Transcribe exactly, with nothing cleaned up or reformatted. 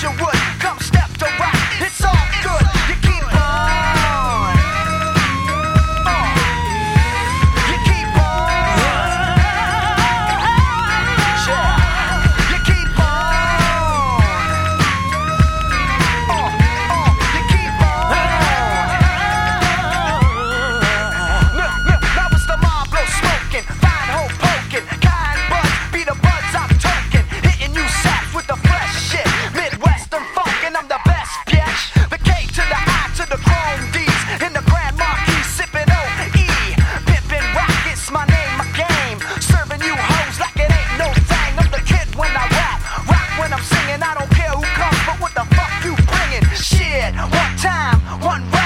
wish you would come step to right. It's all good. You keep on. Uh, you keep on. Sure. You keep on. Uh, uh, you keep on. Look, look, now it's the Marlboro smoking, fine hope poking, kind buds be the buds I'm toking, hitting you saps with the fresh shit, Midwestern funk and I'm the best, bitch. The K to the I to the chrome D's in the Grand Marquis sipping O E, pimpin' rockets, my name, my game, serving you hoes like it ain't no thing. I'm the kid when I rap, rock when I'm singing. I don't care who comes, but what the fuck you bringing? Shit, one time, one rap.